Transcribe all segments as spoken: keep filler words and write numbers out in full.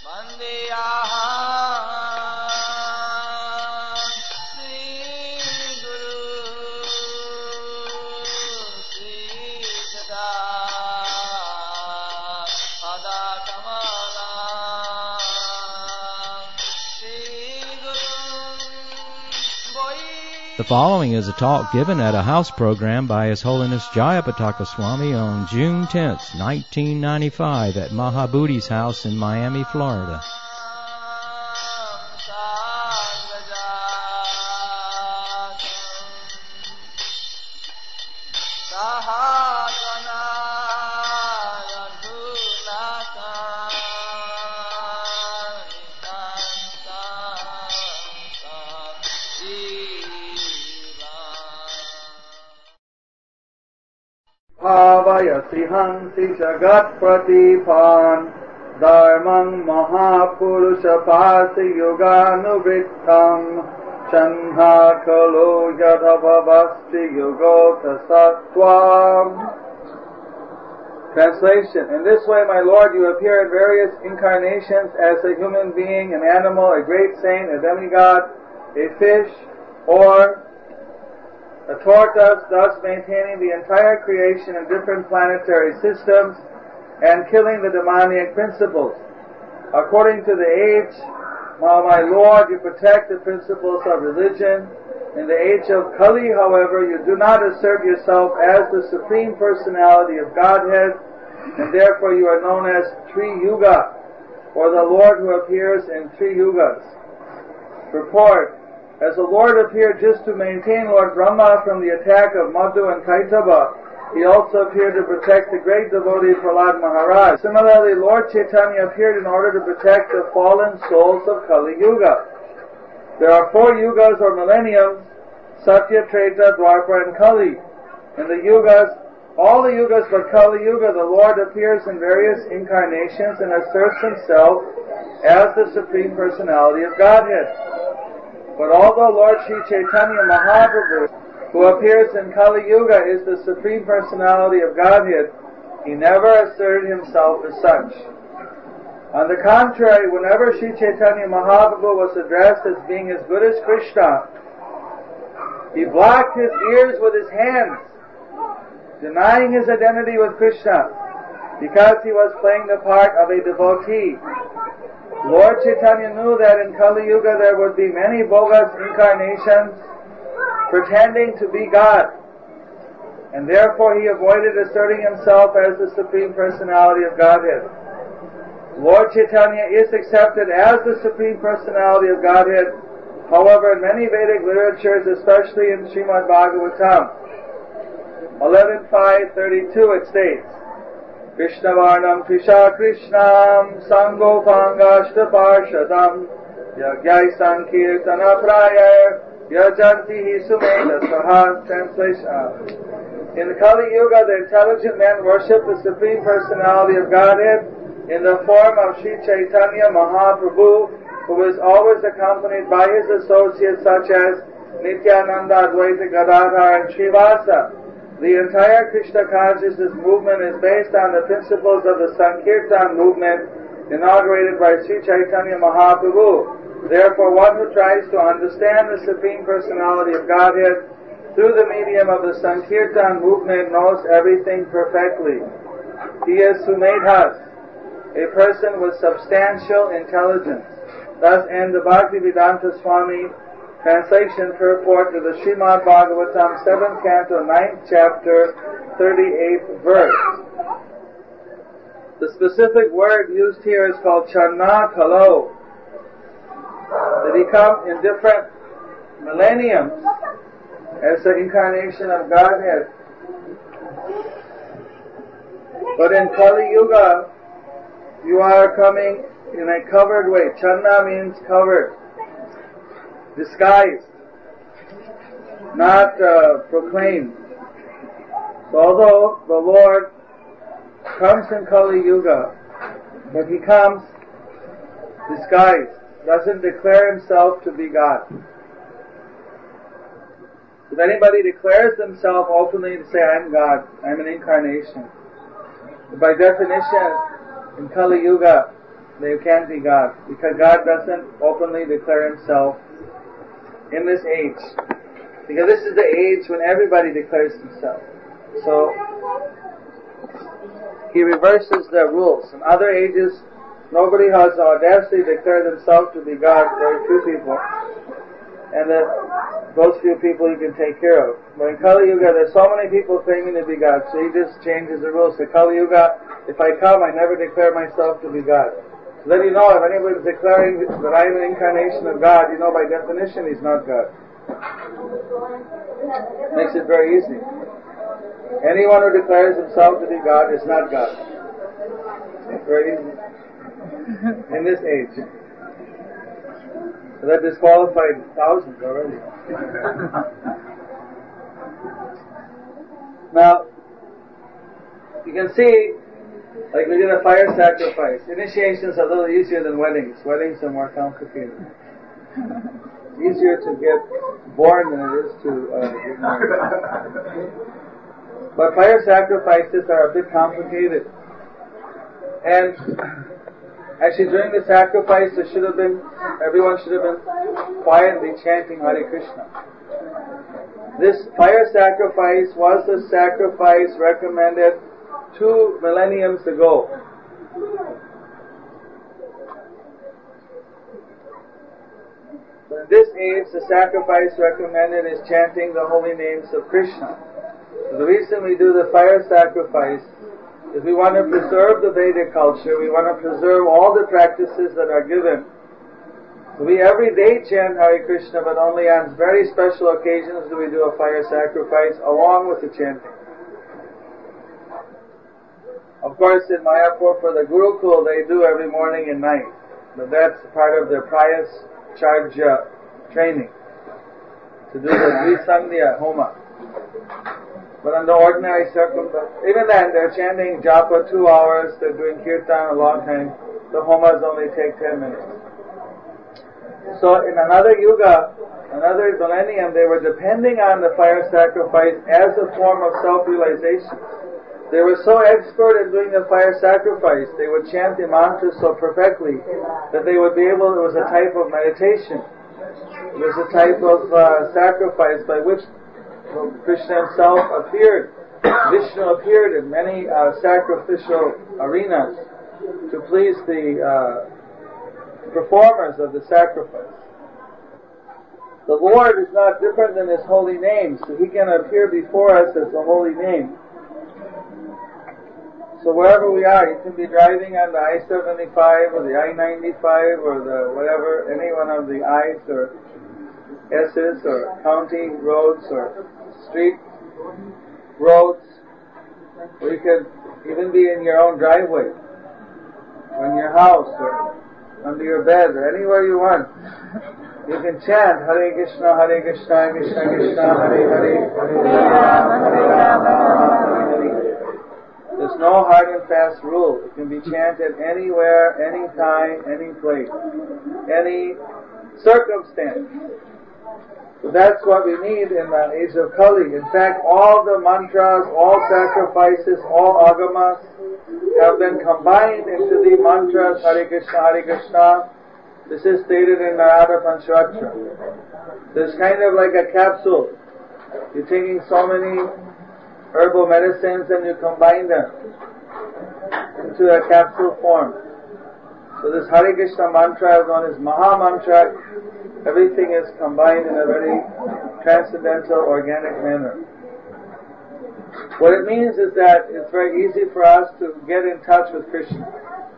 The following is a talk given at a house program by His Holiness Jayapataka Swami on June tenth, nineteen ninety-five at Mahabodhi's house in Miami, Florida. Hansi Jagat Pratipan Dharmang Mahapurusha Pasi Yoganuvrittam Chanha Kalo Yadhavavasti Yogota Sattvam. Translation. In this way, my Lord, you appear in various incarnations as a human being, an animal, a great saint, a demigod, a fish, or a tortoise, thus maintaining the entire creation in different planetary systems and killing the demoniac principles. According to the age, while my Lord, you protect the principles of religion. In the age of Kali, however, you do not assert yourself as the Supreme Personality of Godhead, and therefore you are known as Tri Yuga, or the Lord who appears in Tri Yugas. Purport. As the Lord appeared just to maintain Lord Brahma from the attack of Madhu and Kaitaba, He also appeared to protect the great devotee Prahlad Maharaj. Similarly, Lord Chaitanya appeared in order to protect the fallen souls of Kali Yuga. There are four yugas or millenniums: Satya, Treta, Dwapara, and Kali. In the yugas, all the yugas but Kali Yuga, the Lord appears in various incarnations and asserts Himself as the Supreme Personality of Godhead. But although Lord Sri Chaitanya Mahaprabhu, who appears in Kali Yuga, is the Supreme Personality of Godhead, He never asserted Himself as such. On the contrary, whenever Sri Chaitanya Mahaprabhu was addressed as being as good as Krishna, He blocked His ears with His hands, denying His identity with Krishna, because He was playing the part of a devotee. Lord Chaitanya knew that in Kali Yuga there would be many bogus incarnations pretending to be God, and therefore He avoided asserting Himself as the Supreme Personality of Godhead. Lord Chaitanya is accepted as the Supreme Personality of Godhead. However, in many Vedic literatures, especially in Srimad Bhagavatam eleven five thirty-two, it states, Krishnavarnam Krisha Krishnam Sangopangashta Parshadam Yagyai Sankirtana Praya Yajanti Sumeda Saha. Translation. In the Kali Yuga, the intelligent men worship the Supreme Personality of Godhead in the form of Sri Chaitanya Mahaprabhu, who is always accompanied by His associates such as Nityananda, Advaita Gadadhar, and Srivasa. The entire Krishna consciousness movement is based on the principles of the Sankirtan movement inaugurated by Sri Chaitanya Mahaprabhu. Therefore, one who tries to understand the Supreme Personality of Godhead through the medium of the Sankirtan movement knows everything perfectly. He is Sumedhas, a person with substantial intelligence. Thus ends the Bhaktivedanta Swami translation purport to the Srimad Bhagavatam, seventh canto, ninth chapter, thirty-eighth verse. The specific word used here is called Channa Kalo. They become in different millenniums as the incarnation of Godhead. But in Kali Yuga, you are coming in a covered way. Channa means covered, disguised, not uh, proclaimed. So although the Lord comes in Kali Yuga, but He comes disguised, doesn't declare Himself to be God. If anybody declares themselves openly to say, I am God, I am an incarnation, by definition, in Kali Yuga, they can't be God, because God doesn't openly declare himself in this age. Because this is the age when everybody declares himself. So, he reverses the rules. In other ages, nobody has the audacity to declare themselves to be God, very few people. And that those few people you can take care of. But in Kali Yuga, there's so many people claiming to be God, so he just changes the rules. To Kali Yuga, if I come, I never declare myself to be God. So then you know, if anybody's declaring that I'm an incarnation of God, you know by definition he's not God. Makes it very easy. Anyone who declares himself to be God is not God. It's very easy. In this age. So that disqualified thousands already. Now, you can see, like we did a fire sacrifice. Initiations are a little easier than weddings. Weddings are more complicated. It's easier to get born than it is to uh, get married. But fire sacrifices are a bit complicated. And actually during the sacrifice there should have been, everyone should have been quietly chanting Hare Krishna. This fire sacrifice was the sacrifice recommended two millenniums ago. But in this age, the sacrifice recommended is chanting the holy names of Krishna. So the reason we do the fire sacrifice is we want to preserve the Vedic culture, we want to preserve all the practices that are given. So we every day chant Hare Krishna, but only on very special occasions do we do a fire sacrifice along with the chanting. Of course, in Mayapur for the Gurukul, they do every morning and night. But that's part of their Prayas Charja training, to do the Dvisandhya Homa. But under ordinary circumstances, even then, they're chanting japa two hours, they're doing kirtan a long time. The homas only take ten minutes. So in another yuga, another millennium, they were depending on the fire sacrifice as a form of self-realization. They were so expert in doing the fire sacrifice, they would chant the mantras so perfectly that they would be able, it was a type of meditation. It was a type of uh, sacrifice by which Krishna himself appeared. Vishnu appeared in many uh, sacrificial arenas to please the uh, performers of the sacrifice. The Lord is not different than His holy name, so He can appear before us as the holy name. So wherever we are, you can be driving on the I seventy-five or the I ninety-five or the whatever, any one of the I's or S's or county roads or street roads, or you could even be in your own driveway, or in your house, or under your bed, or anywhere you want. You can chant Hare Krishna, Hare Krishna, Krishna Krishna, Hare Hare, Hare Rama, Hare Rama, Hare Hare. There's no hard and fast rule. It can be chanted anywhere, anytime, any place, any circumstance. So that's what we need in the age of Kali. In fact, all the mantras, all sacrifices, all agamas have been combined into the mantras Hare Krishna, Hare Krishna. This is stated in Narada Pancharatra. There's kind of like a capsule. You're taking so many herbal medicines and you combine them into a capsule form. So this Hare Krishna mantra is known as Maha Mantra. Everything is combined in a very transcendental, organic manner. What it means is that it's very easy for us to get in touch with Krishna.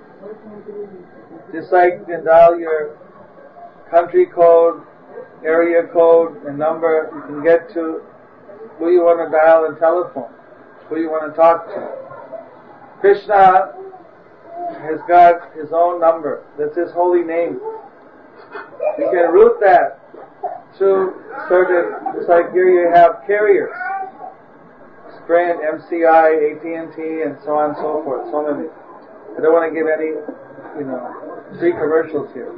Just like you can dial your country code, area code, and number, you can get to who you want to dial and telephone, who you want to talk to. Krishna has got His own number. That's His holy name. You can route that through certain, just like here you have carriers. Sprint, M C I, A T and T, and so on and so forth. So many. I don't want to give any, you know, free commercials here.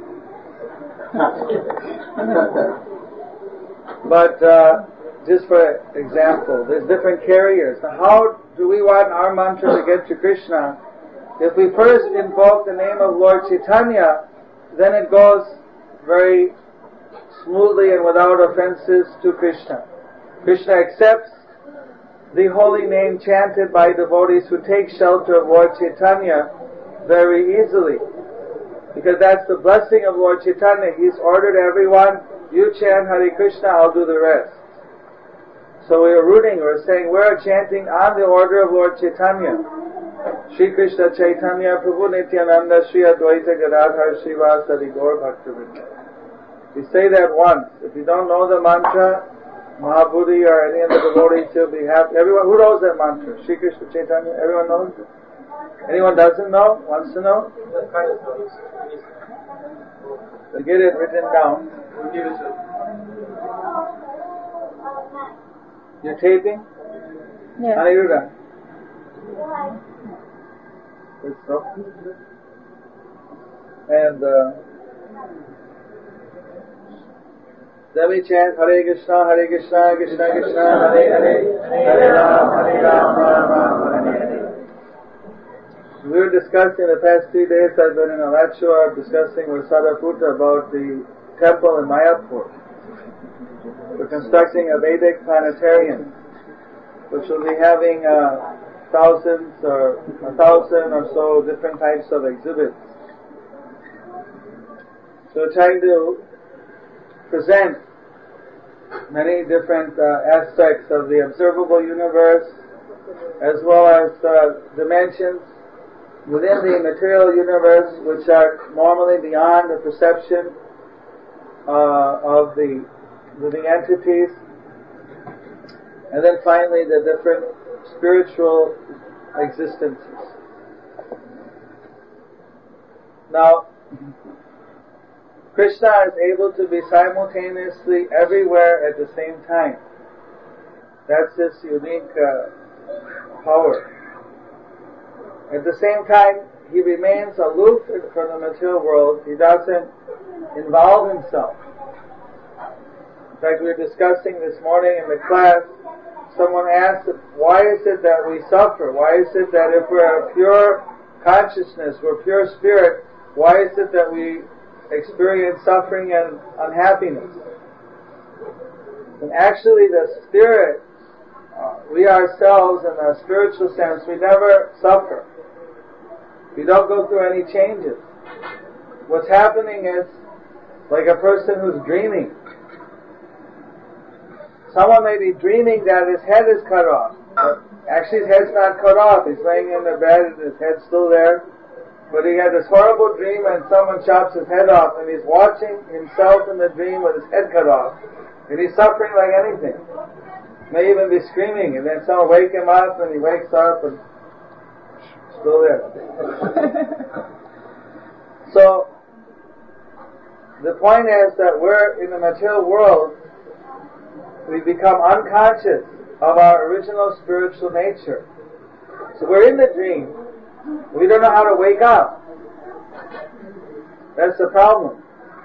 But, uh, just for example, there's different carriers. Now, how do we want our mantra to get to Krishna? If we first invoke the name of Lord Chaitanya, then it goes very smoothly and without offenses to Krishna. Krishna accepts the holy name chanted by devotees who take shelter of Lord Chaitanya very easily. Because that's the blessing of Lord Chaitanya. He's ordered everyone, you chant Hare Krishna, I'll do the rest. So we're rooting, we're saying we're chanting on the order of Lord Chaitanya. Shri Krishna Chaitanya Prabhu Nityananda Shri Advaita Gadadhar Srivasadi Gaur Bhaktivinoda. You say that once. If you don't know the mantra, Mahabodhi or any of the devotees will be happy. Everyone, who knows that mantra? Shri Krishna Chaitanya, everyone knows it? Anyone doesn't know? Wants to know? So get it written down. We'll give it to you. You're taping? Yeah. Aniruddha. Good stuff. And uh, then we chant Hare Krishna, Hare Krishna, Krishna Krishna, Hare Hare, Hare Ram, Hare Ram, Ram Ram, Hare Hare. We were discussing the past three days, I've been in a lecture discussing with Sadaputra about the temple in Mayapur. We're constructing a Vedic planetarium, which will be having uh, thousands or a thousand or so different types of exhibits. So we're trying to present many different uh, aspects of the observable universe, as well as uh, dimensions within the material universe which are normally beyond the perception uh, of the living entities, and then finally the different spiritual existences. Now, Krishna is able to be simultaneously everywhere at the same time. That's his unique uh, power. At the same time, he remains aloof from the material world. He doesn't involve himself. In fact, we were discussing this morning in the class, someone asked, why is it that we suffer? Why is it that if we're a pure consciousness, we're pure spirit, why is it that we experience suffering and unhappiness? And actually the spirit, uh, we ourselves in a spiritual sense, we never suffer. We don't go through any changes. What's happening is like a person who's dreaming. Someone may be dreaming that his head is cut off. But actually his head's not cut off. He's laying in the bed and his head's still there. But he had this horrible dream and someone chops his head off and he's watching himself in the dream with his head cut off. And he's suffering like anything. May even be screaming, and then someone wake him up and he wakes up and still there. So, the point is that we're in the material world, we become unconscious of our original spiritual nature. So we're in the dream. We don't know how to wake up. That's the problem.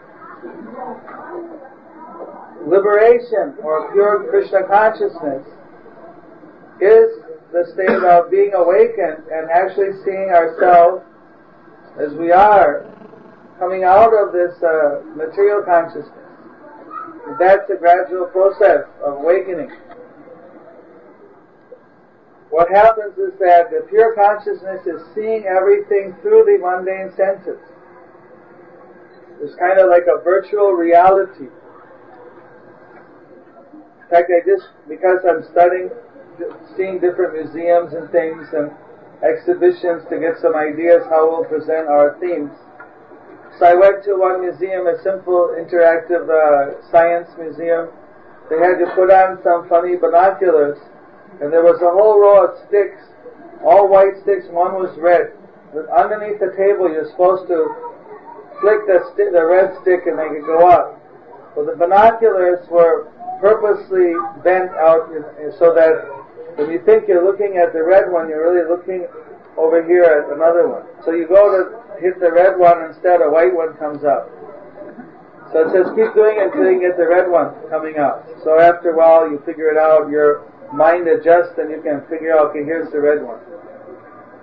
Liberation, or pure Krishna consciousness, is the state of being awakened and actually seeing ourselves as we are, coming out of this uh, material consciousness. That's a gradual process of awakening. What happens is that the pure consciousness is seeing everything through the mundane senses. It's kind of like a virtual reality. In fact, I just, because I'm studying, seeing different museums and things and exhibitions to get some ideas how we'll present our themes. So I went to one museum, a simple interactive uh, science museum. They had to put on some funny binoculars, and there was a whole row of sticks, all white sticks, one was red. But underneath the table you're supposed to flick the, sti- the red stick and they could go up. Well, the binoculars were purposely bent out in, in, so that when you think you're looking at the red one, you're really looking over here at another one. So you go to hit the red one, instead a white one comes up. So it says keep doing it until you get the red one coming up. So after a while you figure it out, your mind adjusts and you can figure out, okay, here's the red one.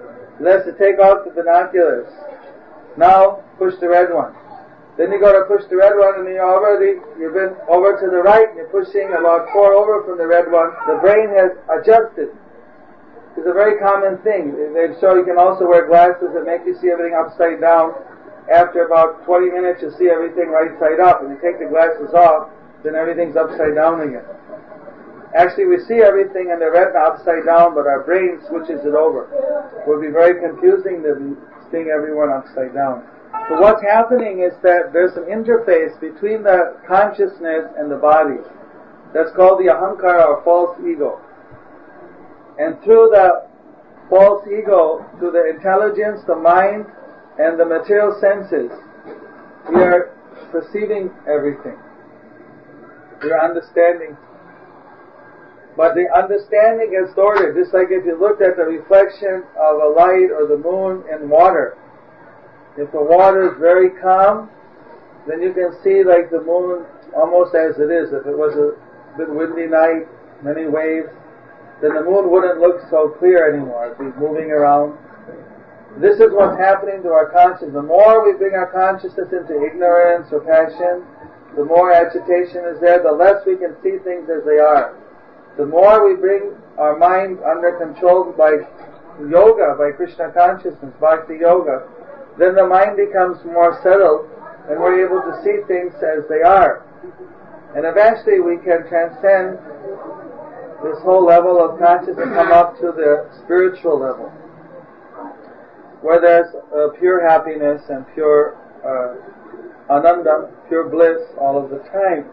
That's to take out the binoculars. Now push the red one. Then you go to push the red one, and you're already, you've been over to the right, and you're pushing about four over from the red one. The brain has adjusted. It's a very common thing. They show you can also wear glasses that make you see everything upside down. After about twenty minutes, you see everything right side up. And you take the glasses off, then everything's upside down again. Actually, we see everything in the retina upside down, but our brain switches it over. It would be very confusing to be seeing everyone upside down. But what's happening is that there's an interface between the consciousness and the body. That's called the ahankara, or false ego. And through the false ego, through the intelligence, the mind, and the material senses, we are perceiving everything. We are understanding. But the understanding is distorted, just like if you looked at the reflection of a light or the moon in water. If the water is very calm, then you can see like the moon almost as it is. If it was a bit windy night, many waves, then the moon wouldn't look so clear anymore. It'd be moving around. This is what's happening to our consciousness. The more we bring our consciousness into ignorance or passion, the more agitation is there, the less we can see things as they are. The more we bring our mind under control by yoga, by Krishna consciousness, bhakti yoga, then the mind becomes more settled and we're able to see things as they are. And eventually we can transcend this whole level of consciousness and come up to the spiritual level, where there's uh, pure happiness and pure uh, ananda, pure bliss all of the time.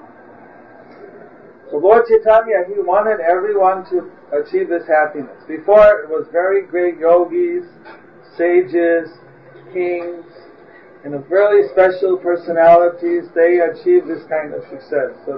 So Lord Chaitanya, he wanted everyone to achieve this happiness. Before, it was very great yogis, sages, kings, and very special personalities. They achieved this kind of success. So,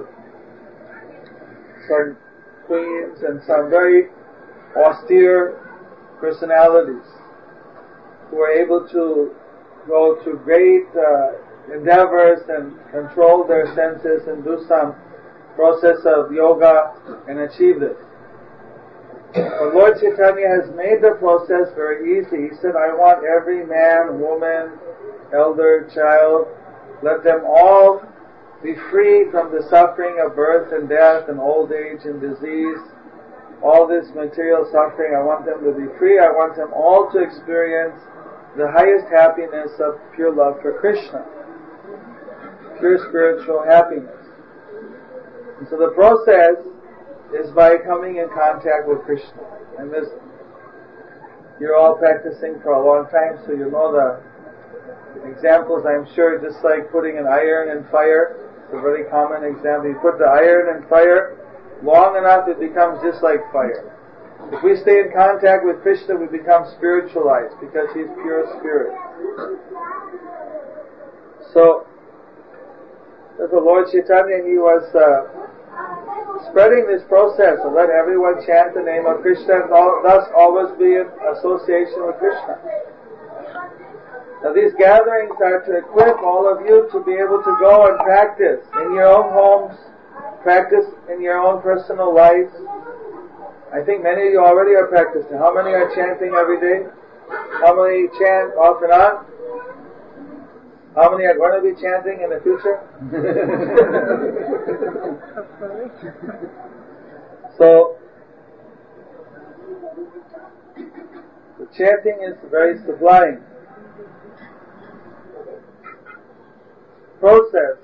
some queens and some very austere personalities who were able to go to great uh, endeavors and control their senses and do some process of yoga and achieve this. But Lord Chaitanya has made the process very easy. He said, I want every man, woman, elder, child, let them all be free from the suffering of birth and death and old age and disease. All this material suffering, I want them to be free. I want them all to experience the highest happiness of pure love for Krishna. Pure spiritual happiness. And so the process is by coming in contact with Krishna. And this, you're all practicing for a long time, so you know the examples, I'm sure, just like putting an iron in fire. It's a very common example. You put the iron in fire, long enough it becomes just like fire. If we stay in contact with Krishna, we become spiritualized because he's pure spirit. So, the Lord Chaitanya, he was uh, spreading this process to let everyone chant the name of Krishna and all, thus always be in association with Krishna. Now these gatherings are to equip all of you to be able to go and practice in your own homes, practice in your own personal lives. I think many of you already are practicing. How many are chanting every day? How many chant off and on? How many are going to be chanting in the future? So, the chanting is very sublime process.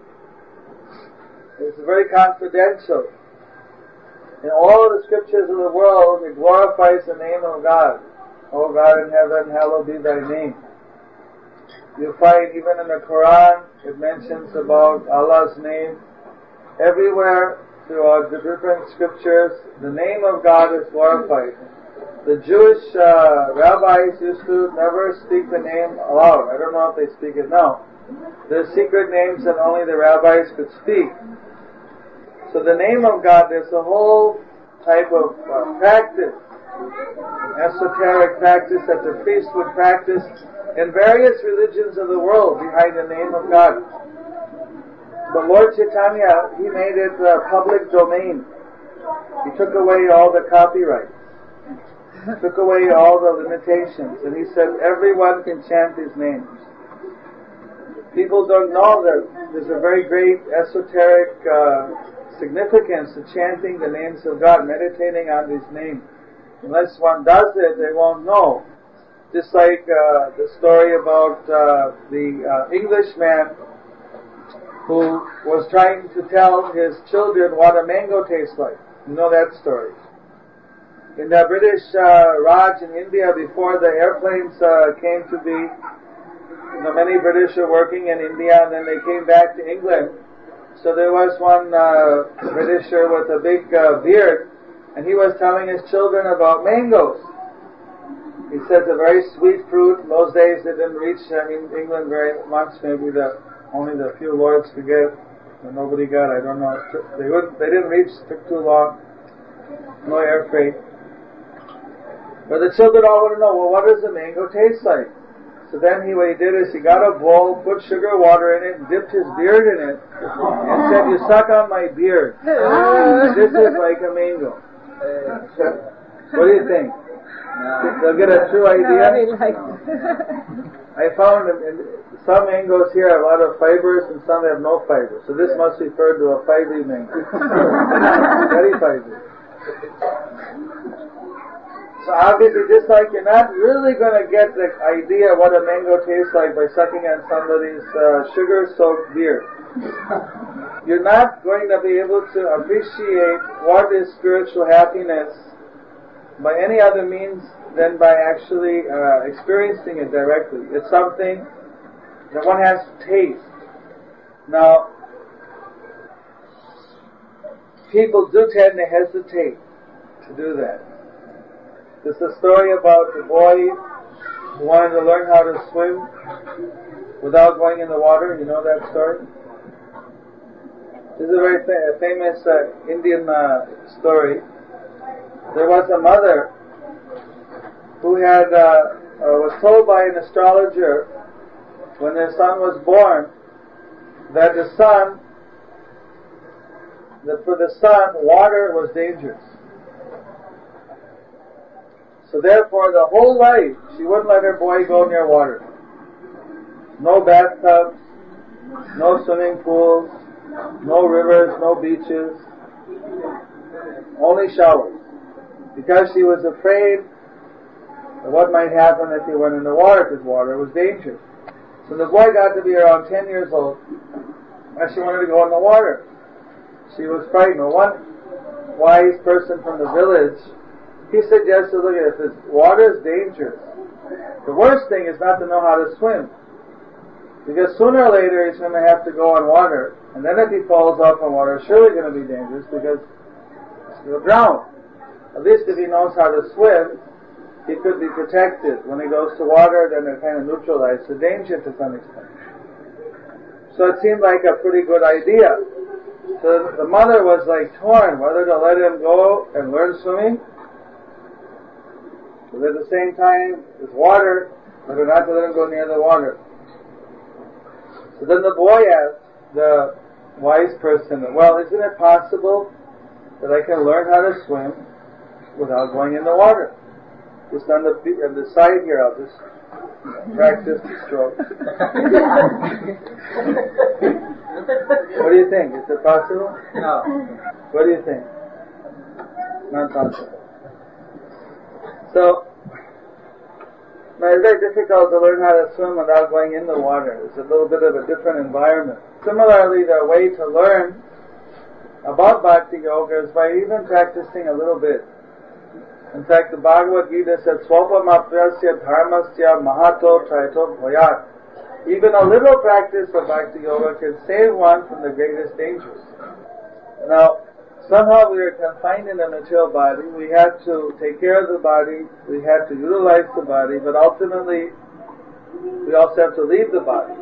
It's very confidential. In all the scriptures of the world, it glorifies the name of God. O God in heaven, hallowed be thy name. You find even in the Quran, it mentions about Allah's name. Everywhere throughout the different scriptures, the name of God is glorified. The Jewish uh, rabbis used to never speak the name aloud. I don't know if they speak it now. There's secret names that only the rabbis could speak. So the name of God, there's a whole type of uh, practice, esoteric practice that the priest would practice in various religions of the world behind the name of God. But Lord Chaitanya, he made it uh, public domain. He took away all the copyrights. took away all the limitations, and he said everyone can chant his names. People don't know that there's a very great esoteric uh, significance to chanting the names of God, meditating on His name. Unless one does it, they won't know. Just like uh, the story about uh, the uh, Englishman who was trying to tell his children what a mango tastes like. You know that story. In the British uh, Raj in India, before the airplanes uh, came to be, you know, many British were working in India, and then they came back to England. So there was one uh, Britisher with a big uh, beard, and he was telling his children about mangoes. He said it's a very sweet fruit. In those days, it didn't reach uh, in England very much. Maybe the only the few lords could get, and nobody got. I don't know. They wouldn't. They didn't reach. It took too long. No air freight. But the children all want to know, well, what does the mango taste like? So then he, what he did is he got a bowl, put sugar water in it, and dipped his beard in it, and said, you suck on my beard. This is like a mango. What do you think? They'll get a true idea? I found in, in some mangoes here have a lot of fibers and some have no fibers. So this must refer to a fibery mango. Very fibery. So obviously, just like you're not really going to get the idea of what a mango tastes like by sucking on somebody's uh, sugar-soaked beard, you're not going to be able to appreciate what is spiritual happiness by any other means than by actually uh, experiencing it directly. It's something that one has to taste. Now, people do tend to hesitate to do that. There's a story about the boy who wanted to learn how to swim without going in the water. You know that story? This is a very fa- famous uh, Indian uh, story. There was a mother who had uh, uh, was told by an astrologer when their son was born that the son, that for the son, water was dangerous. So therefore, the whole life, she wouldn't let her boy go near water. No bathtubs, no swimming pools, no rivers, no beaches, only showers. Because she was afraid of what might happen if he went in the water, because water was dangerous. So the boy got to be around ten years old, and she wanted to go in the water. She was frightened. Well, one wise person from the village, he suggested, look at this, water is dangerous. The worst thing is not to know how to swim. Because sooner or later he's going to have to go on water, and then if he falls off in water, it's surely going to be dangerous because he'll drown. At least if he knows how to swim, he could be protected. When he goes to water, then it kind of neutralizes the danger to some extent. So it seemed like a pretty good idea. So the mother was like torn whether to let him go and learn swimming, but at the same time, with water, whether not to let him go near the water. So then the boy asked the wise person, well, isn't it possible that I can learn how to swim without going in the water? Just on the, on the side here, I'll just practice the stroke. What do you think? Is it possible? No. What do you think? Not possible. So, now it's very difficult to learn how to swim without going in the water. It's a little bit of a different environment. Similarly, the way to learn about Bhakti Yoga is by even practicing a little bit. In fact, the Bhagavad Gita said, Swapam aprasya dharmasya mahato traito bhoyat. Even a little practice of Bhakti Yoga can save one from the greatest dangers. Now, somehow we are confined in the material body. We have to take care of the body. We have to utilize the body. But ultimately, we also have to leave the body.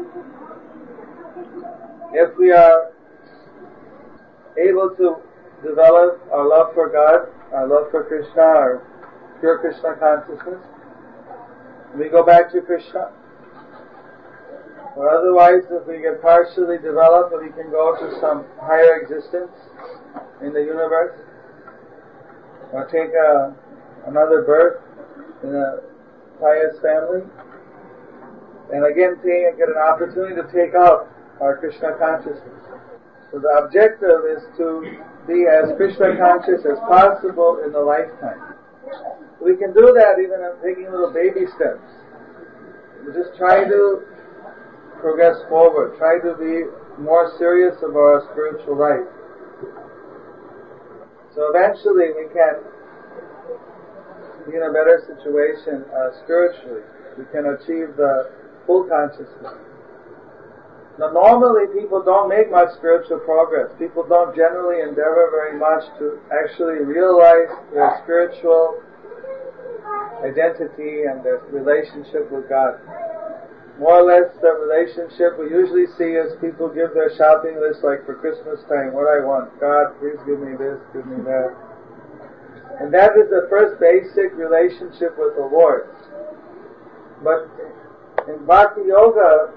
If we are able to develop our love for God, our love for Krishna, our pure Krishna consciousness, we go back to Krishna. Or otherwise, if we get partially developed, we can go to some higher existence in the universe, or take a another birth in a pious family, and again take, get an opportunity to take out our Krishna consciousness. So the objective is to be as Krishna conscious as possible in the lifetime. We can do that even in taking little baby steps. We just try to progress forward, try to be more serious about our spiritual life. So eventually we can be in a better situation uh, spiritually. We can achieve the full consciousness. Now normally people don't make much spiritual progress. People don't generally endeavor very much to actually realize their spiritual identity and their relationship with God. More or less the relationship we usually see is people give their shopping list like for Christmas time, what I want. God, please give me this, give me that. And that is the first basic relationship with the Lord. But in Bhakti Yoga,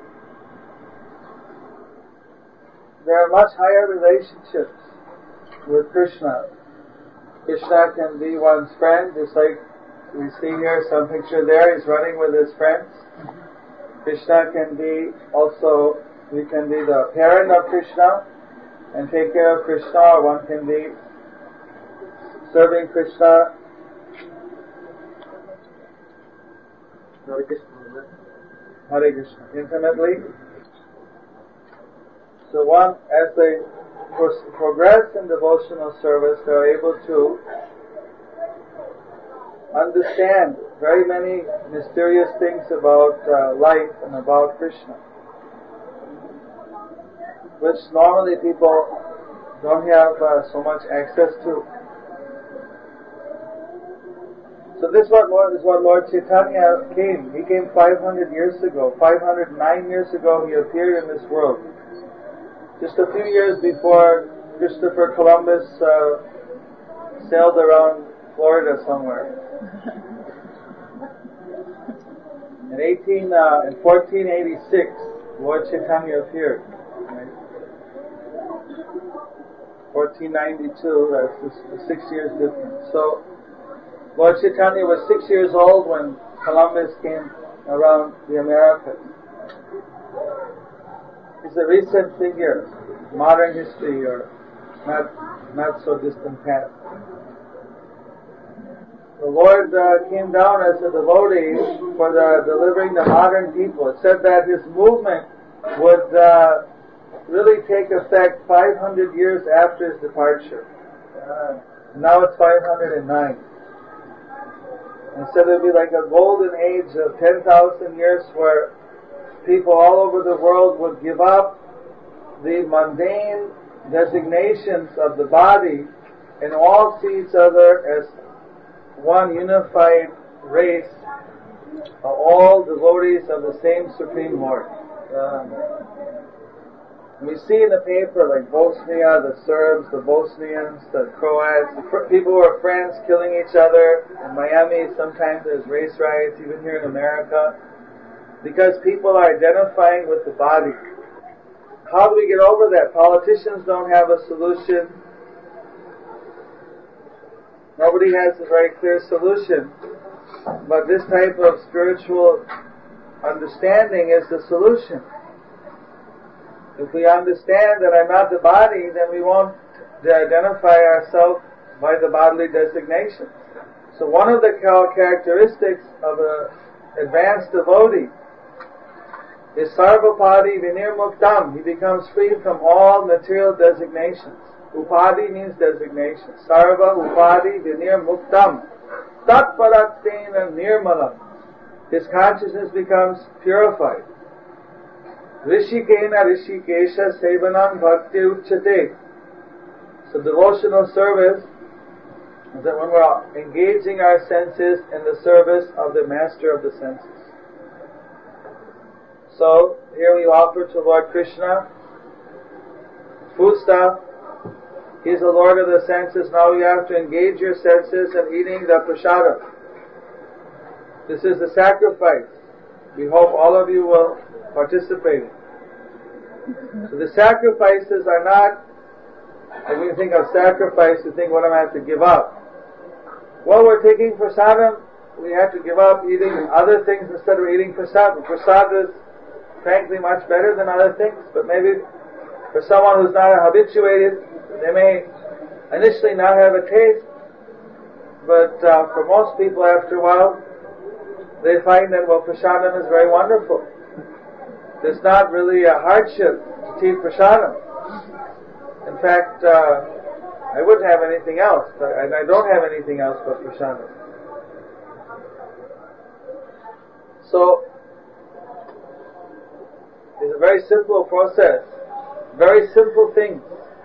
there are much higher relationships with Krishna. Krishna can be one's friend, just like we see here some picture there, he's running with his friends. Krishna can be also, we can be the parent of Krishna and take care of Krishna, or one can be serving Krishna. Hare Krishna. Hare Krishna. Intimately. So one, as they progress in devotional service, they are able to understand very many mysterious things about uh, life and about Krishna, which normally people don't have uh, so much access to. So this what Lord, is what Lord Chaitanya came. He came five hundred years ago. five hundred nine years ago he appeared in this world. Just a few years before Christopher Columbus uh, sailed around Florida somewhere. In eighteen, uh, in fourteen eighty-six, Lord Chaitanya appeared. Right? fourteen ninety-two, that's the, the six years difference. So, Lord Chaitanya was six years old when Columbus came around the Americas. He's a recent figure, modern history, or not not so distant past. The Lord uh, came down as a devotee for the delivering the modern people. It said that his movement would uh, really take effect five hundred years after his departure. Uh, now it's five hundred nine. And so there would be like a golden age of ten thousand years where people all over the world would give up the mundane designations of the body and all see each other as one unified race of all devotees of the same Supreme Lord. Um, we see in the paper like Bosnia, the Serbs, the Bosnians, the Croats, the fr- people who are friends killing each other. In Miami, sometimes there's race riots, even here in America, because people are identifying with the body. How do we get over that? Politicians don't have a solution. Nobody has a very clear solution. But this type of spiritual understanding is the solution. If we understand that I'm not the body, then we won't identify ourselves by the bodily designation. So one of the characteristics of an advanced devotee is sarvapadi vinirmuktam. He becomes free from all material designations. Upadi means designation. Sarva upadi vinirmuktam. Tatparaktena nirmalam. His consciousness becomes purified. Rishikena rishikesha sevanam bhakti uchate. So devotional service is that when we're engaging our senses in the service of the master of the senses. So here we offer to Lord Krishna food stuff. He's the Lord of the senses. Now you have to engage your senses in eating the prasada. This is the sacrifice. We hope all of you will participate. So the sacrifices are not, when we think of sacrifice, we think what am I have to give up. While we're taking prasadam, we have to give up eating other things instead of eating prasadam. Prasadam is frankly much better than other things, but maybe for someone who's not habituated, they may initially not have a taste, but uh, for most people after a while, they find that, well, prasadam is very wonderful. There's not really a hardship to eat prasadam. In fact, uh, I wouldn't have anything else, and I don't have anything else but prasadam. So, it's a very simple process, very simple things,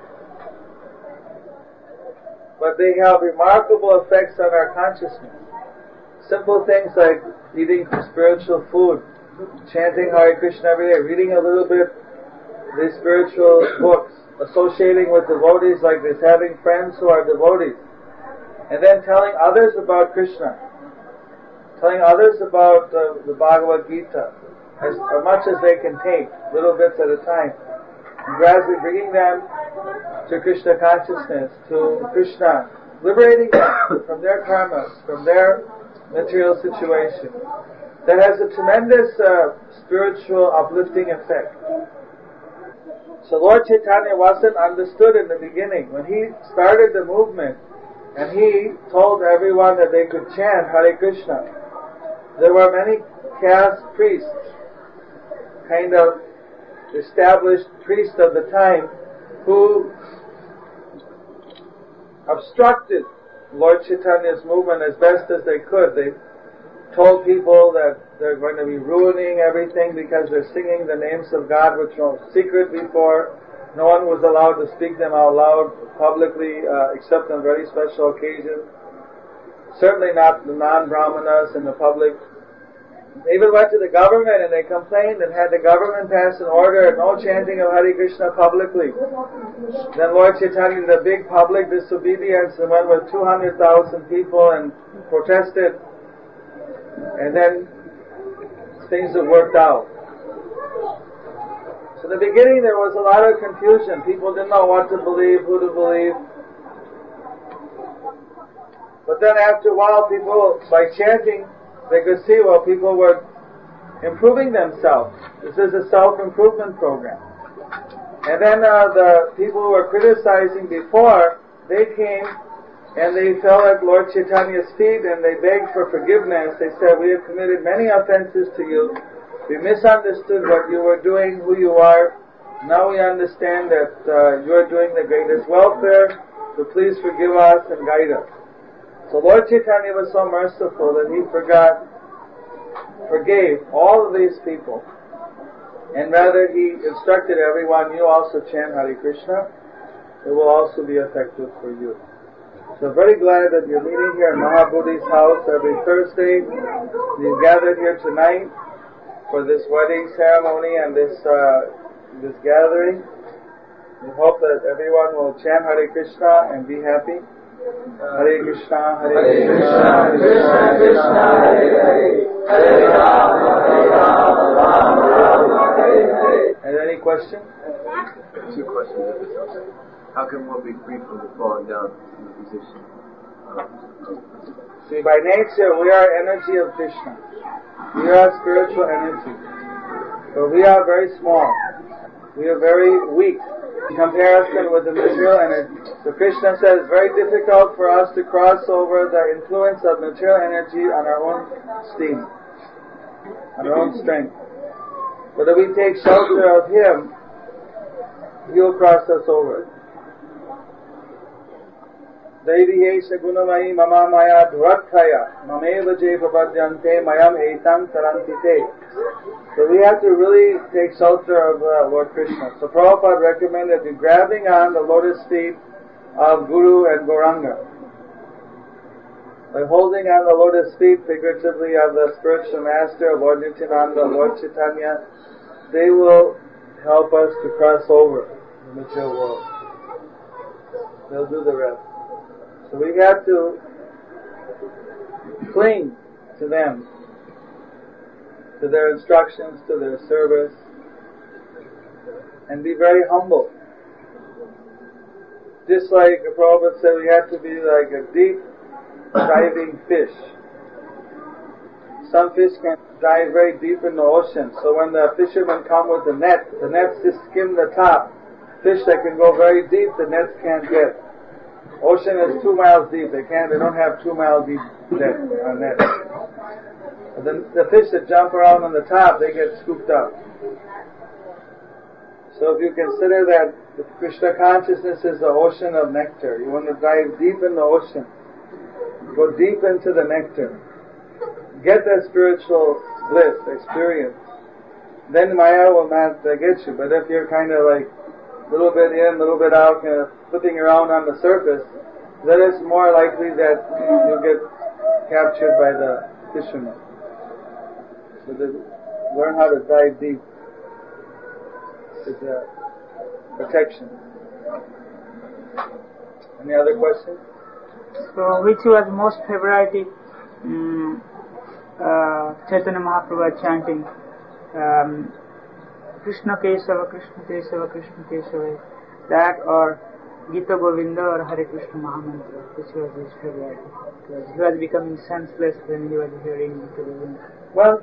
but they have remarkable effects on our consciousness. Simple things like eating spiritual food, chanting Hare Krishna every day, reading a little bit of these spiritual books, associating with devotees like this, having friends who are devotees, and then telling others about Krishna, telling others about uh, the Bhagavad Gita, as, as much as they can take, little bits at a time, and gradually bringing them to Krishna consciousness, to Krishna, liberating them from their karmas, from their material situation. That has a tremendous uh, spiritual uplifting effect. So Lord Chaitanya wasn't understood in the beginning. When he started the movement and he told everyone that they could chant Hare Krishna, there were many caste priests, kind of established priests of the time, who obstructed Lord Chaitanya's movement as best as they could. They told people that they're going to be ruining everything because they're singing the names of God, which was secret before. No one was allowed to speak them out loud publicly, uh, except on very special occasions. Certainly not the non-Brahmanas in the public. They even went to the government and they complained and had the government pass an order, no chanting of Hare Krishna publicly. Then Lord Chaitanya did a big public disobedience and went with two hundred thousand people and protested. And then things have worked out. So in the beginning there was a lot of confusion. People didn't know what to believe, who to believe. But then after a while, people, by chanting, they could see, well, people were improving themselves. This is a self-improvement program. And then uh, the people who were criticizing before, they came and they fell at Lord Chaitanya's feet and they begged for forgiveness. They said, we have committed many offenses to you. We misunderstood what you were doing, who you are. Now we understand that uh, you are doing the greatest welfare, so please forgive us and guide us. So Lord Chaitanya was so merciful that he forgot, forgave all of these people. And rather he instructed everyone, you also chant Hare Krishna. It will also be effective for you. So very glad that you're meeting here in Mahabodhi's house every Thursday. We've gathered here tonight for this wedding ceremony and this uh, this gathering. We hope that everyone will chant Hare Krishna and be happy. Hare Krishna, Hare Krishna, Krishna Krishna, Hare Hare, Hare Rama, Hare Rama, Rama Rama, Hare Hare. Are there any questions? Two questions. How can one be free from the falling down in the position? See, by nature, we are energy of Krishna. We are spiritual energy. But we are very small. We are very weak in comparison with the material energy. So Krishna says it's very difficult for us to cross over the influence of material energy on our own steam, on our own strength. But if we take shelter of Him, He will cross us over. Devi Esha Gunamai Mama Maya Dhurakhaya Mameva Je Prabhadyante Mayam Etang Tarantite. So we have to really take shelter of uh, Lord Krishna. So Prabhupada recommended you grabbing on the lotus feet of Guru and Gauranga. By holding on the lotus feet figuratively of the spiritual master, Lord Nityananda, Lord Chaitanya, they will help us to cross over the material world. They'll do the rest. So we have to cling to them, to their instructions, to their service, and be very humble. Just like Prabhupada said, we have to be like a deep diving fish. Some fish can dive very deep in the ocean, so when the fishermen come with the net, the nets just skim the top. Fish that can go very deep, the nets can't get. Ocean is two miles deep. They can't. They don't have two mile deep net, uh, nets. The, the fish that jump around on the top, they get scooped up. So if you consider that the Krishna consciousness is the ocean of nectar, you want to dive deep in the ocean, go deep into the nectar, get that spiritual bliss, experience, then Maya will not uh, get you. But if you're kind of like a little bit in, a little bit out, kind of flipping around on the surface, then it's more likely that you'll get captured by the fishermen. So to learn how to dive deep is a protection. Any other questions? So, which was most favorite um, uh, Chaitanya Mahaprabhu chanting um, Krishna Kesava, Krishna Kesava, Krishna Kesava, that or Gita Govinda or Hare Krishna Mahamantra, which was his favorite? Because he was becoming senseless when he was hearing Gita Govinda. Well,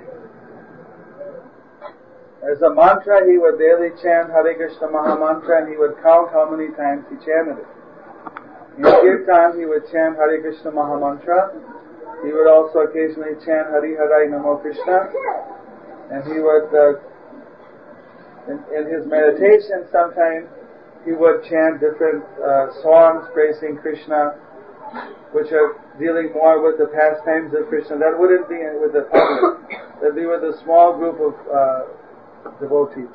as a mantra, he would daily chant Hare Krishna Mahamantra, and he would count how many times he chanted it. In Kirtan, he would chant Hare Krishna Mahamantra. He would also occasionally chant Hari Hari Namo Krishna, and he would, uh, in, in his meditation, sometimes he would chant different uh, songs praising Krishna, which are dealing more with the pastimes of Krishna. That wouldn't be with the public. That would be with a small group of uh, devotees.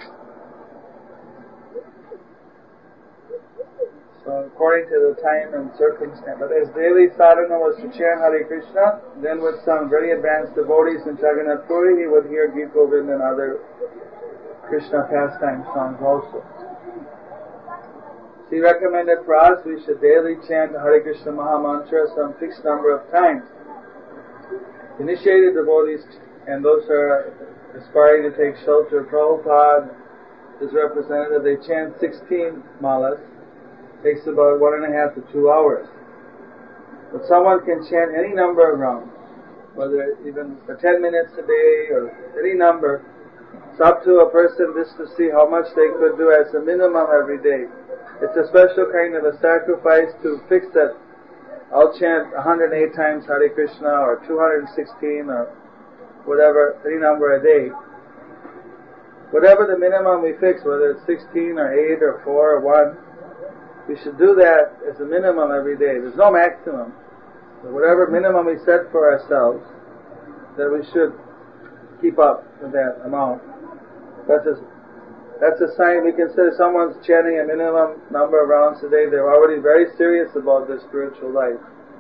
So according to the time and circumstance. But as daily sadhana was to chant Hare Krishna, then with some very advanced devotees in Jagannath Puri, he would hear Gita Govinda and other Krishna pastime songs also. So he recommended for us we should daily chant Hare Krishna Mahamantra some fixed number of times. Initiated devotees and those who are aspiring to take shelter, Prabhupada, his representative, they chant sixteen malas. Takes about one and a half to two hours. But someone can chant any number of rounds, whether even for ten minutes a day or any number. It's up to a person just to see how much they could do as a minimum every day. It's a special kind of a sacrifice to fix that. I'll chant one hundred eight times Hare Krishna or two hundred sixteen or whatever, any number a day. Whatever the minimum we fix, whether it's sixteen or eight or four or one, we should do that as a minimum every day. There's no maximum. So whatever minimum we set for ourselves, that we should keep up with that amount. That's a, that's a sign we consider someone's chanting a minimum number of rounds a day. They're already very serious about their spiritual life.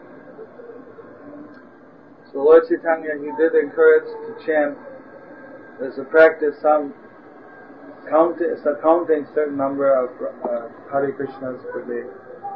So Lord Chaitanya, he did encourage to chant as a practice some Counting, so counting certain number of uh, Hare Krishnas per day.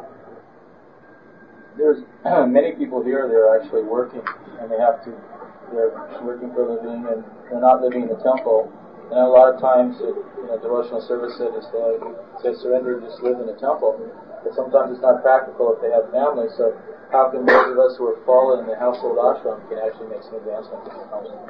There's many people here, they're actually working, and they have to, they're working for a living, and they're not living in the temple. And a lot of times, it, you know, devotional service said, it's like, say surrender, just live in the temple. But sometimes it's not practical if they have families, so how can those of us who are fallen in the household ashram can actually make some advancement in the consciousness?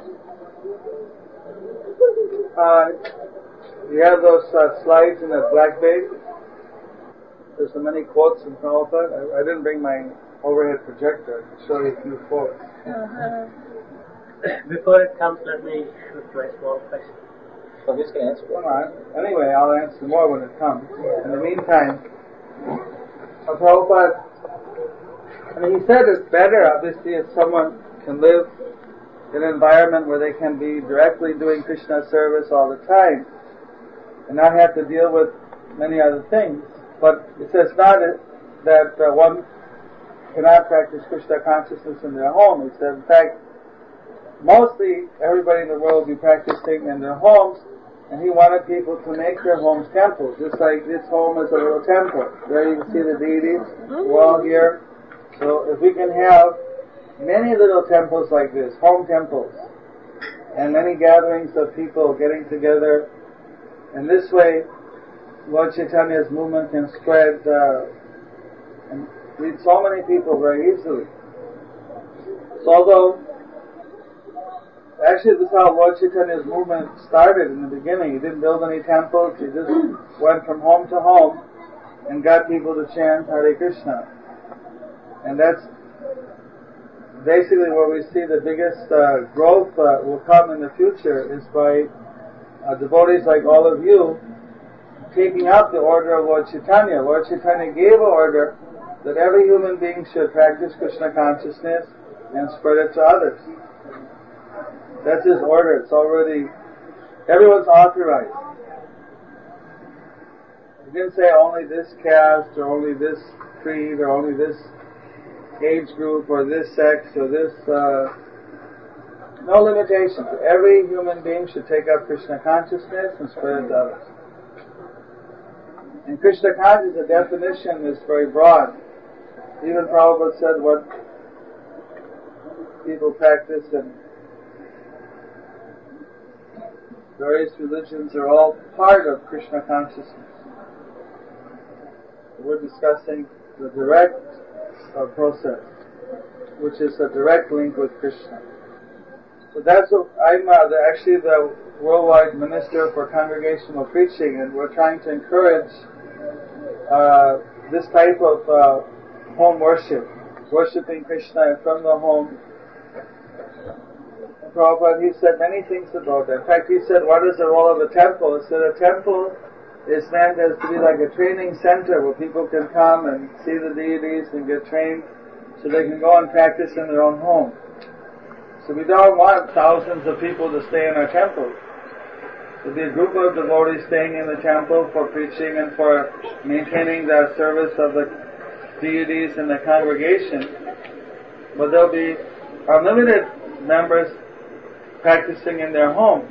Uh, You have those uh, slides in that black page. There's so many quotes from Prabhupada. I, I didn't bring my overhead projector. I can show you a few quotes. Uh-huh. Before it comes, let me shoot my small question. So who's going to answer? Come on. Anyway, I'll answer more when it comes. In the meantime, uh, Prabhupada, I mean, he said it's better, obviously, if someone can live in an environment where they can be directly doing Krishna service all the time and not have to deal with many other things. But it says not that uh, one cannot practice Krishna consciousness in their home. It says, in fact, mostly everybody in the world will be practicing in their homes, and he wanted people to make their homes temples, just like this home is a little temple. There you can see the deities. We're all here. So if we can have many little temples like this, home temples, and many gatherings of people getting together, and this way, Lord Chaitanya's movement can spread uh, and reach so many people very easily. So although, actually this is how Lord Chaitanya's movement started in the beginning. He didn't build any temples, he just went from home to home and got people to chant Hare Krishna. And that's basically where we see the biggest uh, growth uh, will come in the future, is by uh, devotees like all of you taking up the order of Lord Chaitanya. Lord Chaitanya gave an order that every human being should practice Krishna consciousness and spread it to others. That's his order. It's already, everyone's authorized. He didn't say only this caste or only this creed or only this age group or this sex or this, uh, no limitations. Every human being should take up Krishna consciousness and spread it to others. And Krishna consciousness, the definition is very broad. Even Prabhupada said what people practice in various religions are all part of Krishna consciousness. We're discussing the direct uh, process, which is a direct link with Krishna. So that's what I'm uh, the, actually the worldwide minister for congregational preaching, and we're trying to encourage uh, this type of uh, home worship, worshiping Krishna from the home. And Prabhupada, he said many things about that. In fact, he said, what is the role of a temple? He said a temple is meant as to be like a training center where people can come and see the deities and get trained so they can go and practice in their own home. So we don't want thousands of people to stay in our temples. There'll be a group of devotees staying in the temple for preaching and for maintaining the service of the deities in the congregation. But there'll be unlimited members practicing in their homes.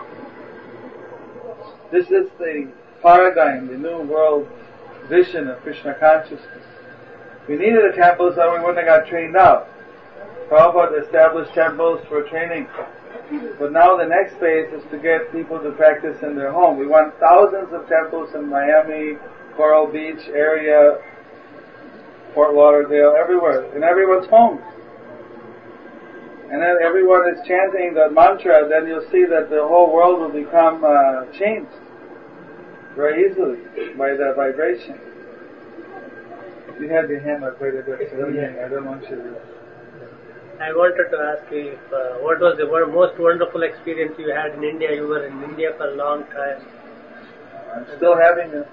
This is the paradigm, the new world vision of Krishna consciousness. We needed a temple so we wouldn't have got trained out. Prabhupada established temples for training. But now the next phase is to get people to practice in their home. We want thousands of temples in Miami, Coral Beach area, Fort Lauderdale, everywhere, in everyone's home. And then everyone is chanting the mantra, then you'll see that the whole world will become uh, changed very easily by that vibration. You had your hand up quite a bit, so I don't want you to... I wanted to ask you if, uh, what was the most wonderful experience you had in India? You were in India for a long time. I'm still having it.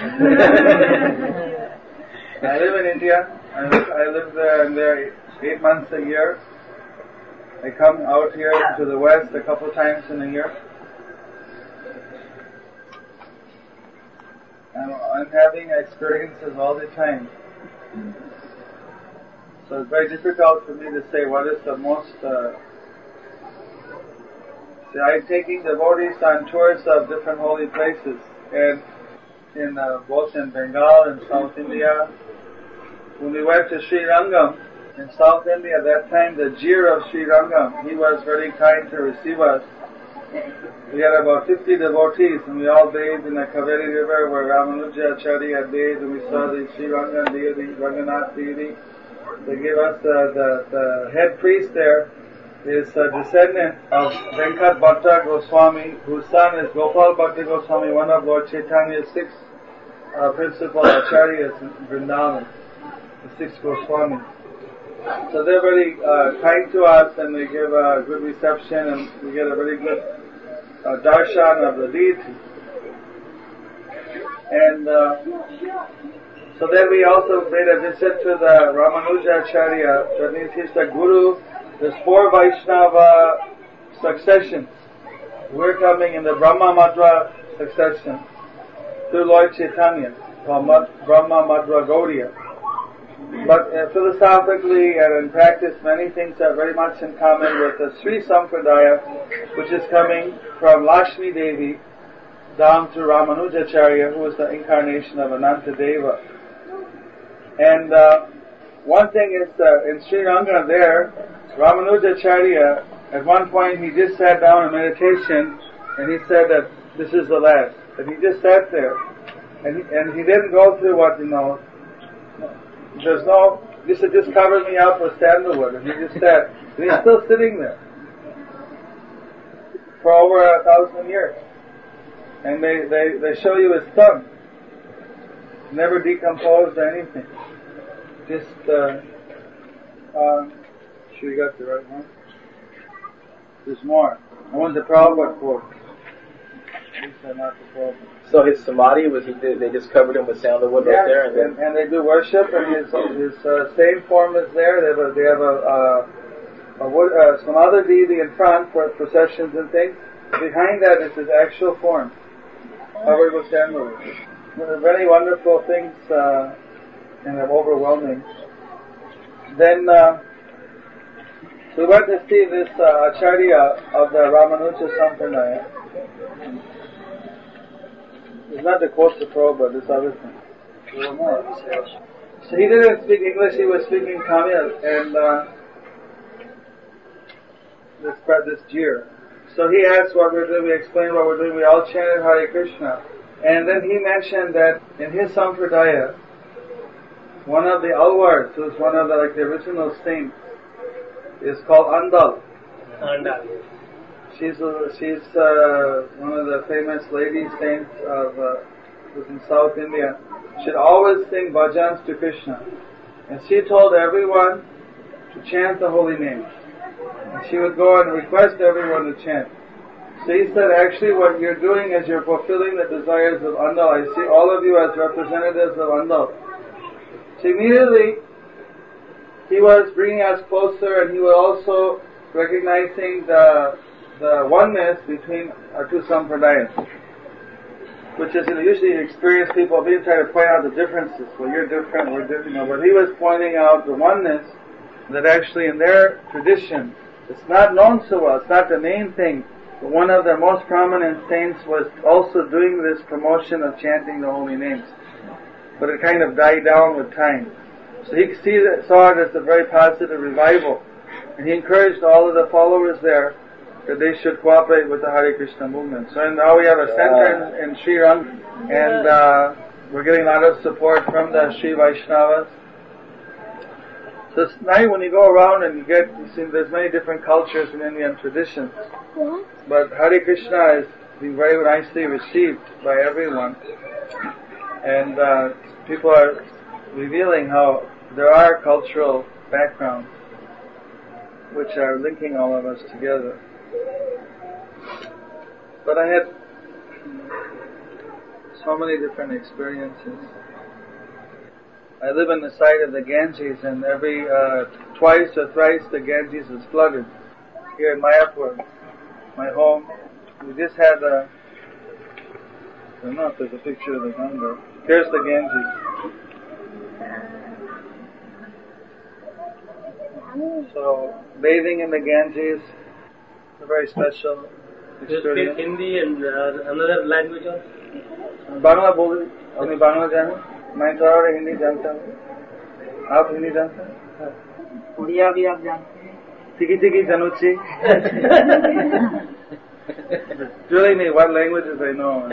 I live in India. I live, I live there. I'm there eight months a year. I come out here to the West a couple times in a year. I'm, I'm having experiences all the time. So it's very difficult for me to say what is the most... Uh, see, I'm taking devotees on tours of different holy places, and in uh, both in Bengal and South India. When we went to Sri Rangam in South India, at that time the Jir of Sri Rangam, he was very kind to receive us. We had about fifty devotees, and we all bathed in the Kaveri River where Ramanuja Acharya had bathed, and we saw the Sri Rangam deity, Ranganath deity. They gave us uh, the, the head priest there is a descendant of Venkat Bhatta Goswami, whose son is Gopal Bhatta Goswami, one of Lord Chaitanya's six uh, principal acharyas in Vrindavan, the six Goswamis. So they're very uh, kind to us, and they give a good reception, and we get a very good uh, darshan of the deity. And uh, so then we also made a visit to the Ramanuja Acharya. That means he's the Guru. There's four Vaishnava successions. We're coming in the Brahma Madhva succession through Lord Chaitanya, called Brahma Madhva Gaudiya. But uh, philosophically and in practice, many things have very much in common with the Sri Sampradaya, which is coming from Lakshmi Devi down to Ramanujacharya, who is the incarnation of Anantadeva. And uh, one thing is that in Sri Ranga there, Ramanujacharya, at one point he just sat down in meditation and he said that this is the last. And he just sat there. And he, and he didn't go through what, you know, there's no used to just cover me up with sandalwood, and he just sat. And he's still sitting there for over a thousand years. And they, they, they show you his tongue. Never decomposed or anything. Just, uh, uh, sure you got the right one? There's more. I want the Prabhupada quote. These are not the Prabhupada. So his samadhi was he? Did, they just covered him with sandalwood Yes, right there, and, and, then and they do worship, and his his uh, same form is there. They have a, they have a, uh, a wood, uh, some other deity in front for processions and things. Behind that is his actual form, covered with sandalwood. They're very wonderful things, uh, and they're overwhelming. Then uh, we went to see this uh, Acharya of the Ramanuja Sampradaya. It's not the quote to Prabhupada, this other thing. A little more. So he didn't speak English, he was speaking Tamil, and uh, this, this jeer. So he asked what we're doing, we explained what we're doing, we all chanted Hare Krishna. And then he mentioned that in his Sampradaya, one of the Alvars, who's one of the, like, the original saints, is called Andal. Andal. She's a, she's uh, one of the famous lady saints of uh, who's in South India. She'd always sing bhajans to Krishna, and she told everyone to chant the holy names. And she would go and request everyone to chant. So he said, actually, what you're doing is you're fulfilling the desires of Andal. I see all of you as representatives of Andal. So immediately he was bringing us closer, and he was also recognizing the the oneness between our two sampradayas, which is, you know, usually experienced people being trying to point out the differences. Well, you're different, we're different. You know, but he was pointing out the oneness that actually in their tradition, it's not known so well. It's not the main thing. But one of their most prominent saints was also doing this promotion of chanting the holy names. But it kind of died down with time. So he saw it as a very positive revival. And he encouraged all of the followers there that they should cooperate with the Hare Krishna movement. So now we have a center in, in Sri Rang, and uh, we're getting a lot of support from the Sri Vaishnavas. So it's nice when you go around and you get, you see there's many different cultures in Indian traditions. But Hare Krishna is being very nicely received by everyone. And uh, people are revealing how there are cultural backgrounds which are linking all of us together. But I had so many different experiences. I live on the side of the Ganges, and every uh, twice or thrice the Ganges is flooded. Here in Mayapur, my home, we just had a, I don't know if there's a picture of the Ganga. Here's the Ganges. So, bathing in the Ganges, a very special experience. You speak Hindi and uh, another language also? Bangla bol, apni Bangla jane? मैं थोड़ा हिंदी जानता हूँ. आप हिंदी जानते हैं? उड़िया भी आप जानते हैं? Tiki tiki januchi. Really me what languages I know.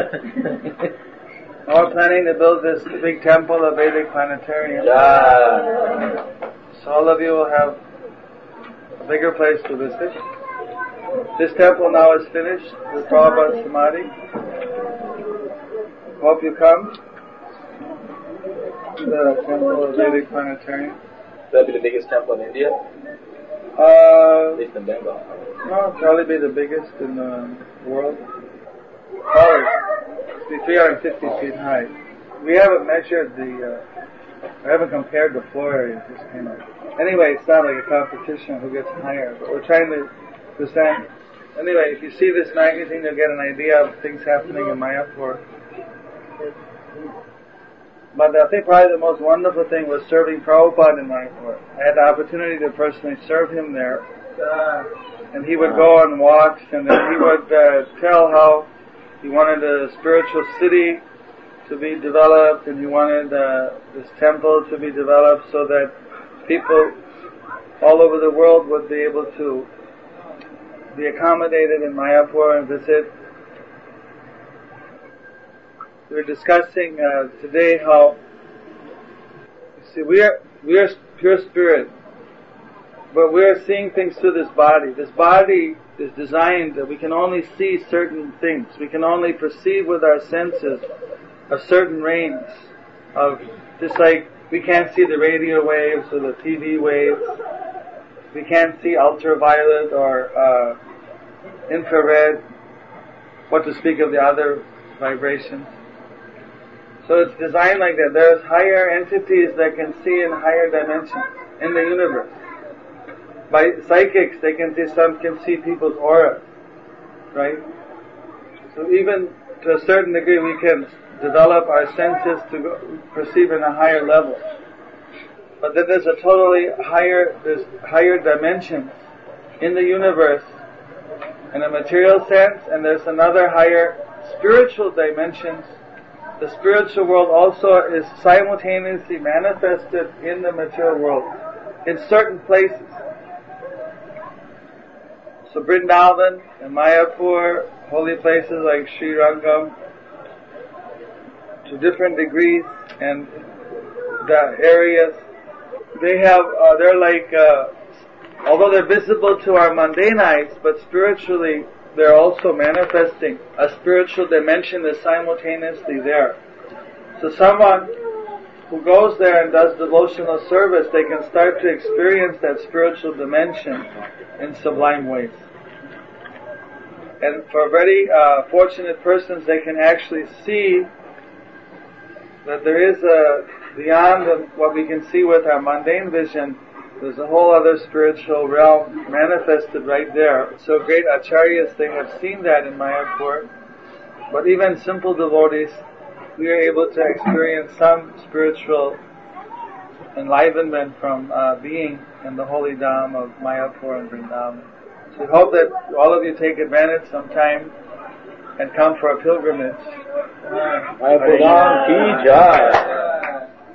We're planning to build this big temple of Vedic planetarium. yeah. So all of you will have a bigger place to visit. This temple now is finished with Prabhupada's Samadhi. Hope you come. The temple of Vedic planetarium. That'd be the biggest temple in India, Uh, at least in Bengal. no, it'll probably be the biggest in the world. Probably it's be three hundred fifty feet high. We haven't measured the, uh, I haven't compared the floor area, just kind of. Anyway, it's not like a competition who gets higher, but we're trying to present. Anyway, if you see this magazine, you'll get an idea of things happening in Mayapur. But I think probably the most wonderful thing was serving Prabhupada in Mayapur. I had the opportunity to personally serve him there. Uh, and he would go on walks, and then he would uh, tell how he wanted a spiritual city to be developed, and he wanted uh, this temple to be developed so that people all over the world would be able to be accommodated in Mayapur and visit. We were discussing uh, today how, you see, we are, we are pure spirit, but we are seeing things through this body. This body is designed that we can only see certain things. We can only perceive with our senses a certain range of, just like we can't see the radio waves or the T V waves. We can't see ultraviolet or uh, infrared, what to speak of the other vibrations. So it's designed like that. There's higher entities that can see in higher dimensions in the universe. By psychics, they can see, some can see people's auras, right? So even to a certain degree, we can develop our senses to go, perceive in a higher level. But then there's a totally higher, there's higher dimensions in the universe in a material sense, and there's another higher spiritual dimensions. The spiritual world also is simultaneously manifested in the material world in certain places. So Vrindavan and Mayapur, holy places like Sri Rangam, to different degrees, and the areas, they have, uh, they're like, uh, although they're visible to our mundane eyes, but spiritually they're also manifesting. A spiritual dimension is simultaneously there. So someone who goes there and does devotional service, they can start to experience that spiritual dimension in sublime ways. And for very uh, fortunate persons, they can actually see that there is a, beyond the, what we can see with our mundane vision, there's a whole other spiritual realm manifested right there. So great acharyas, they have seen that in Mayapur. But even simple devotees, we are able to experience some spiritual enlivenment from uh, being in the holy dham of Mayapur and Vrindavan. So we hope that all of you take advantage sometime and come for a pilgrimage. Mayapur Dham ki jai.